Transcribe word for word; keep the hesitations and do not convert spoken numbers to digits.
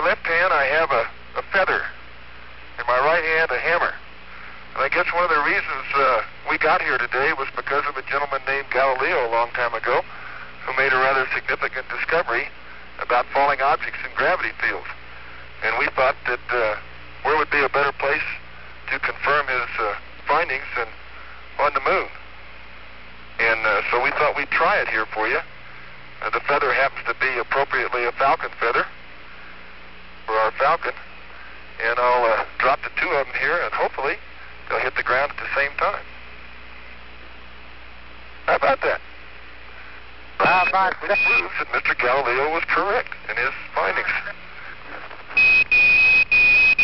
left hand, I have a, a feather. In my right hand, a hammer. And I guess one of the reasons uh, we got here today was because of a gentleman named Galileo a long time ago who made a rather significant discovery about falling objects in gravity fields. And we thought that uh, where would be a better place to confirm his uh, findings than on the moon. And uh, so we thought we'd try it here for you. Uh, the feather happens to be appropriately a falcon feather for our falcon. And I'll uh, drop the two of them here, and hopefully they'll hit the ground at the same time. How about that? How about Which proves that Mister Galileo was correct in his findings.